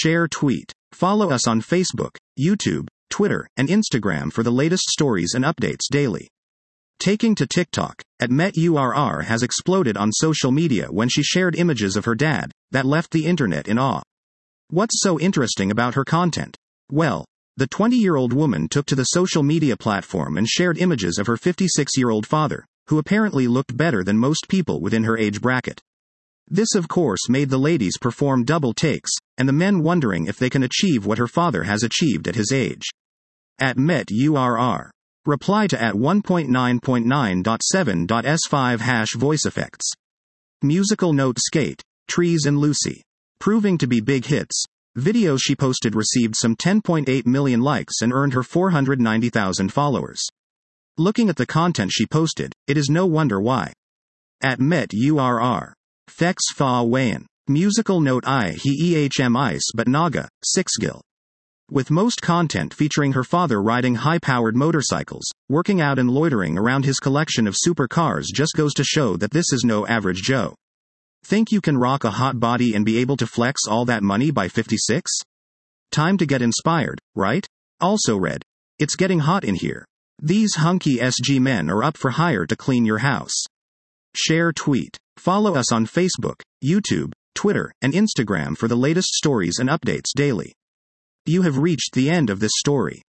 Share tweet. Follow us on Facebook, YouTube, Twitter, and Instagram for the latest stories and updates daily. Taking to TikTok, @MetURR has exploded on social media when she shared images of her dad that left the internet in awe. What's so interesting about her content? Well, the 20-year-old woman took to the social media platform and shared images of her 56-year-old father, who apparently looked better than most people within her age bracket. This of course made the ladies perform double takes, and the men wondering if they can achieve what her father has achieved at his age. @MetURR. Reply to @1.9.9.7.s5 #voice effects. Musical note skate, Trees and Lucy. Proving to be big hits. Videos she posted received some 10.8 million likes and earned her 490,000 followers. Looking at the content she posted, it is no wonder why. @MetURR. Fex Fa Wayan. Musical note I he ehm ice but naga, 6gil. With most content featuring her father riding high-powered motorcycles, working out and loitering around his collection of supercars just goes to show that this is no average Joe. Think you can rock a hot body and be able to flex all that money by 56? Time to get inspired, right? Also read. It's getting hot in here. These hunky SG men are up for hire to clean your house. Share tweet. Follow us on Facebook, YouTube, Twitter, and Instagram for the latest stories and updates daily. You have reached the end of this story.